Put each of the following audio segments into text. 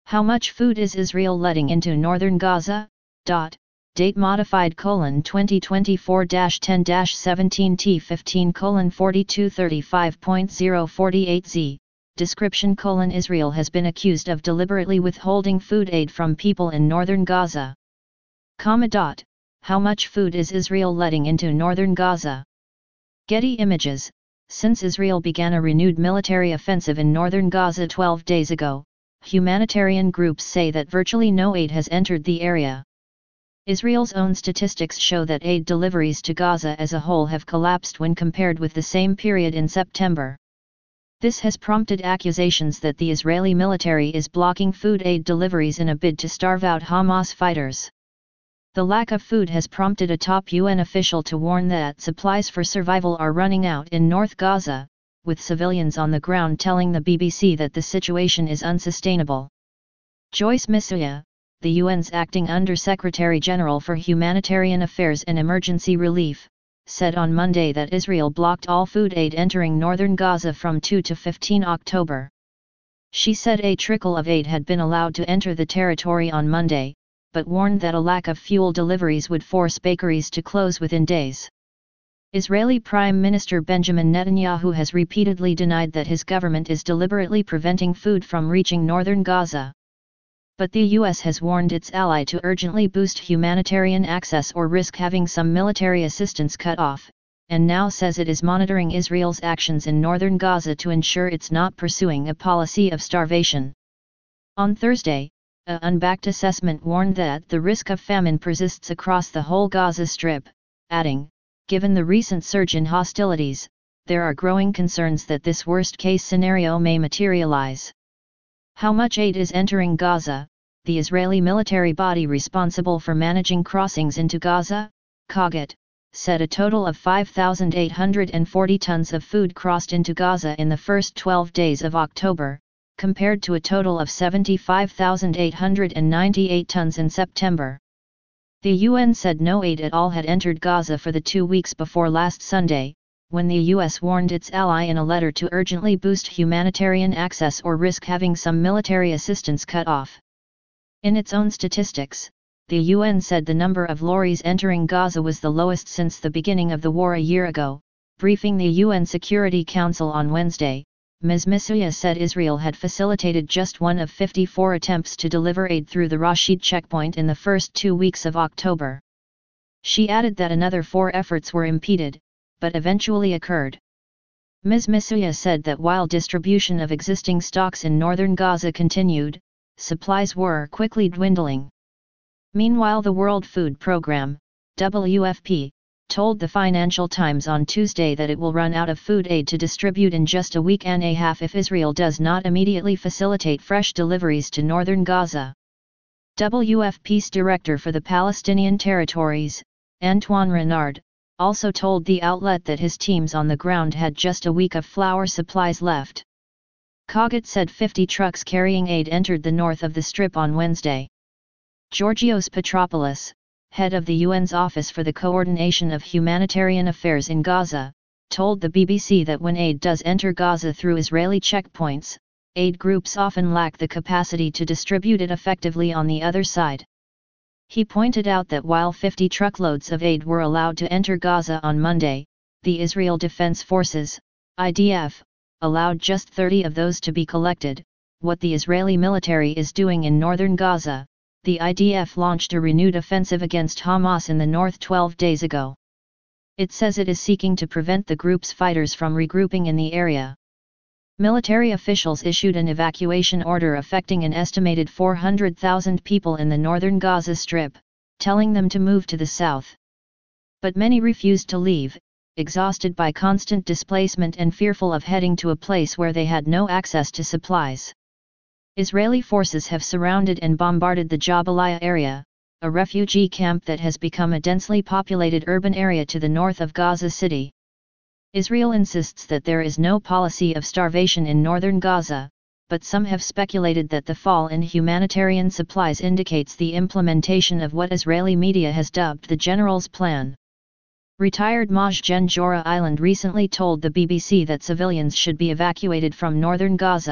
How much food is Israel letting into northern Gaza? Date modified: 2024-10-17 T15 4235.048 Description: Israel has been accused of deliberately withholding food aid from people in northern Gaza. How much food is Israel letting into northern Gaza? Getty Images. Since Israel began a renewed military offensive in northern Gaza 12 days ago, humanitarian groups say that virtually no aid has entered the area. Israel's own statistics show that aid deliveries to Gaza as a whole have collapsed when compared with the same period in September. This has prompted accusations that the Israeli military is blocking food aid deliveries in a bid to starve out Hamas fighters. The lack of food has prompted a top UN official to warn that supplies for survival are running out in North Gaza, with civilians on the ground telling the BBC that the situation is unsustainable. Joyce Msuya, the UN's acting Under-Secretary-General for Humanitarian Affairs and Emergency Relief, said on Monday that Israel blocked all food aid entering northern Gaza from 2 to 15 October. She said a trickle of aid had been allowed to enter the territory on Monday, but warned that a lack of fuel deliveries would force bakeries to close within days. Israeli Prime Minister Benjamin Netanyahu has repeatedly denied that his government is deliberately preventing food from reaching northern Gaza. But the US has warned its ally to urgently boost humanitarian access or risk having some military assistance cut off, and now says it is monitoring Israel's actions in northern Gaza to ensure it's not pursuing a policy of starvation. On Thursday, an unbacked assessment warned that the risk of famine persists across the whole Gaza Strip, adding, given the recent surge in hostilities, there are growing concerns that this worst-case scenario may materialize. How much aid is entering Gaza? The Israeli military body responsible for managing crossings into Gaza, Khagat, said a total of 5,840 tons of food crossed into Gaza in the first 12 days of October, compared to a total of 75,898 tons in September. The UN said no aid at all had entered Gaza for the 2 weeks before last Sunday, when the US warned its ally in a letter to urgently boost humanitarian access or risk having some military assistance cut off. In its own statistics, the UN said the number of lorries entering Gaza was the lowest since the beginning of the war a year ago. Briefing the UN Security Council on Wednesday, Ms. Msuya said Israel had facilitated just one of 54 attempts to deliver aid through the Rashid checkpoint in the first 2 weeks of October. She added that another 4 efforts were impeded, but eventually occurred. Ms. Msuya said that while distribution of existing stocks in northern Gaza continued, supplies were quickly dwindling. Meanwhile, the World Food Programme, WFP, told the Financial Times on Tuesday that it will run out of food aid to distribute in just a week and a half if Israel does not immediately facilitate fresh deliveries to northern Gaza. WFP's director for the Palestinian territories, Antoine Renard, also told the outlet that his teams on the ground had just a week of flour supplies left. Khagat said 50 trucks carrying aid entered the north of the Strip on Wednesday. Georgios Petropoulos, head of the UN's Office for the Coordination of Humanitarian Affairs in Gaza, told the BBC that when aid does enter Gaza through Israeli checkpoints, aid groups often lack the capacity to distribute it effectively on the other side. He pointed out that while 50 truckloads of aid were allowed to enter Gaza on Monday, the Israel Defense Forces, IDF, allowed just 30 of those to be collected. What the Israeli military is doing in northern Gaza, the IDF launched a renewed offensive against Hamas in the north 12 days ago. It says it is seeking to prevent the group's fighters from regrouping in the area. Military officials issued an evacuation order affecting an estimated 400,000 people in the northern Gaza Strip, telling them to move to the south. But many refused to leave, exhausted by constant displacement and fearful of heading to a place where they had no access to supplies. Israeli forces have surrounded and bombarded the Jabalia area, a refugee camp that has become a densely populated urban area to the north of Gaza City. Israel insists that there is no policy of starvation in northern Gaza, but some have speculated that the fall in humanitarian supplies indicates the implementation of what Israeli media has dubbed the General's Plan. Retired Maj Gen Jorah Island recently told the BBC that civilians should be evacuated from northern Gaza,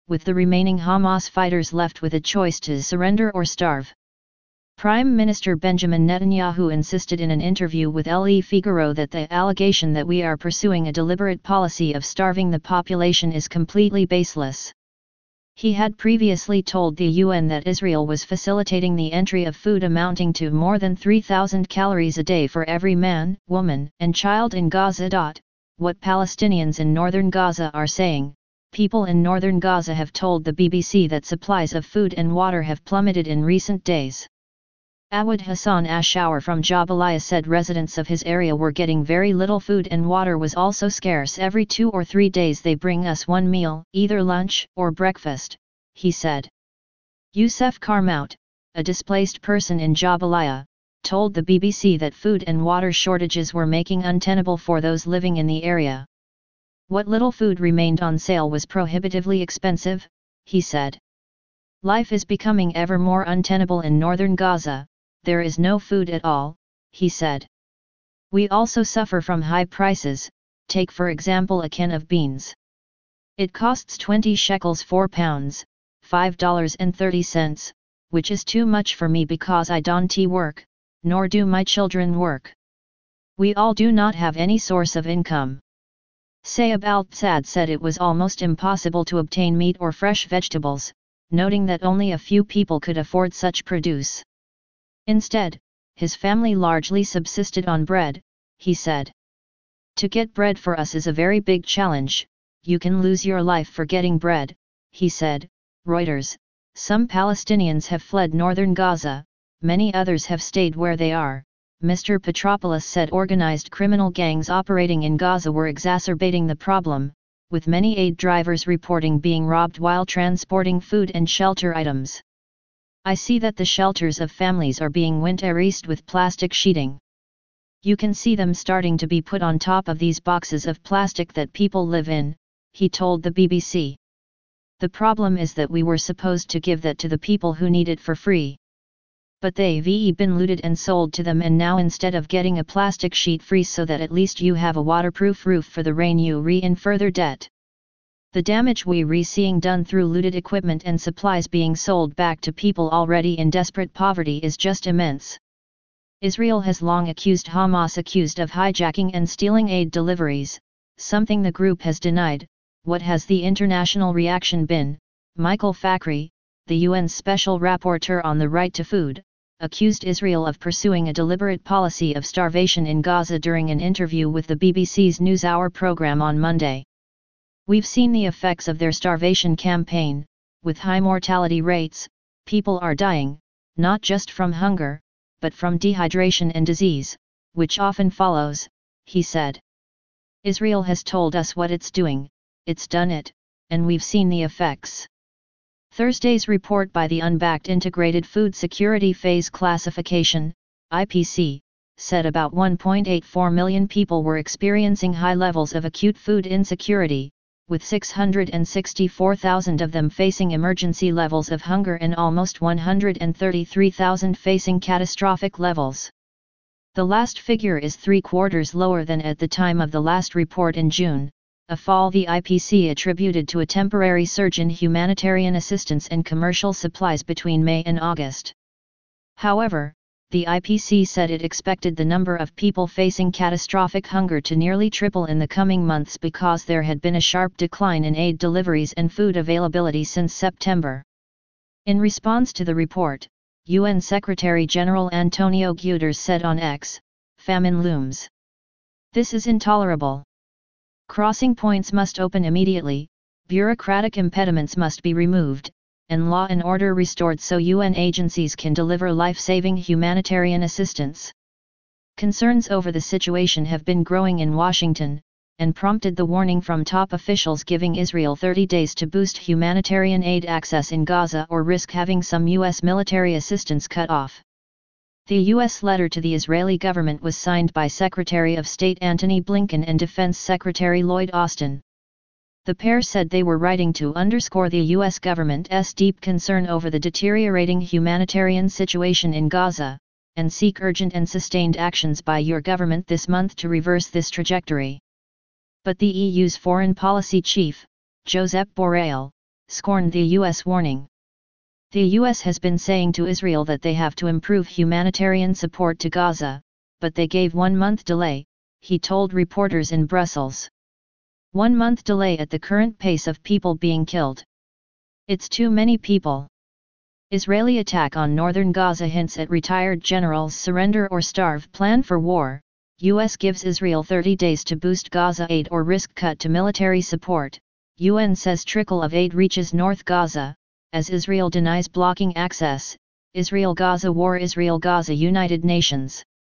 with the remaining Hamas fighters left with a choice to surrender or starve. Prime Minister Benjamin Netanyahu insisted in an interview with Le Figaro that the allegation that we are pursuing a deliberate policy of starving the population is completely baseless. He had previously told the UN that Israel was facilitating the entry of food amounting to more than 3,000 calories a day for every man, woman, and child in Gaza. What Palestinians in northern Gaza are saying, people in northern Gaza have told the BBC that supplies of food and water have plummeted in recent days. Awad Hassan Ashour from Jabalia said residents of his area were getting very little food and water was also scarce. Every 2 or 3 days they bring us one meal, either lunch or breakfast, he said. Youssef Karmout, a displaced person in Jabalia, told the BBC that food and water shortages were making untenable for those living in the area. What little food remained on sale was prohibitively expensive, he said. Life is becoming ever more untenable in northern Gaza. There is no food at all, he said. We also suffer from high prices. Take for example a can of beans. It costs 20 shekels 4 pounds, $5.30, which is too much for me because I don't work, nor do my children work. We all do not have any source of income. Saeb Al-Tsad said it was almost impossible to obtain meat or fresh vegetables, noting that only a few people could afford such produce. Instead, his family largely subsisted on bread, he said. To get bread for us is a very big challenge. You can lose your life for getting bread, he said. Reuters, some Palestinians have fled northern Gaza, many others have stayed where they are. Mr. Petropoulos said organized criminal gangs operating in Gaza were exacerbating the problem, with many aid drivers reporting being robbed while transporting food and shelter items. I see that the shelters of families are being winterized with plastic sheeting. You can see them starting to be put on top of these boxes of plastic that people live in, he told the BBC. The problem is that we were supposed to give that to the people who need it for free. But they've been looted and sold to them, and now instead of getting a plastic sheet free so that at least you have a waterproof roof for the rain, you in further debt. The damage we're seeing done through looted equipment and supplies being sold back to people already in desperate poverty is just immense. Israel has long accused Hamas of hijacking and stealing aid deliveries, something the group has denied. What has the international reaction been? Michael Fakhri, the UN's special rapporteur on the right to food, accused Israel of pursuing a deliberate policy of starvation in Gaza during an interview with the BBC's NewsHour program on Monday. We've seen the effects of their starvation campaign. With high mortality rates, people are dying, not just from hunger, but from dehydration and disease, which often follows, he said. Israel has told us what it's doing, it's done it, and we've seen the effects. Thursday's report by the unbacked Integrated Food Security Phase Classification, IPC, said about 1.84 million people were experiencing high levels of acute food insecurity, with 664,000 of them facing emergency levels of hunger and almost 133,000 facing catastrophic levels. The last figure is 3/4 lower than at the time of the last report in June, a fall the IPC attributed to a temporary surge in humanitarian assistance and commercial supplies between May and August. However, the IPC said it expected the number of people facing catastrophic hunger to nearly triple in the coming months because there had been a sharp decline in aid deliveries and food availability since September. In response to the report, UN Secretary-General Antonio Guterres said on X, "Famine looms. This is intolerable. Crossing points must open immediately, bureaucratic impediments must be removed, and law and order restored so UN agencies can deliver life-saving humanitarian assistance." Concerns over the situation have been growing in Washington, and prompted the warning from top officials giving Israel 30 days to boost humanitarian aid access in Gaza or risk having some U.S. military assistance cut off. The U.S. letter to the Israeli government was signed by Secretary of State Antony Blinken and Defense Secretary Lloyd Austin. The pair said they were writing to underscore the U.S. government's deep concern over the deteriorating humanitarian situation in Gaza, and seek urgent and sustained actions by your government this month to reverse this trajectory. But the EU's foreign policy chief, Josep Borrell, scorned the U.S. warning. The U.S. has been saying to Israel that they have to improve humanitarian support to Gaza, but they gave 1 month delay, he told reporters in Brussels. 1 month delay at the current pace of people being killed. It's too many people. Israeli attack on northern Gaza hints at retired generals' surrender or starve plan for war. U.S. gives Israel 30 days to boost Gaza aid or risk cut to military support. UN says trickle of aid reaches North Gaza, as Israel denies blocking access. Israel-Gaza war. Israel-Gaza. United Nations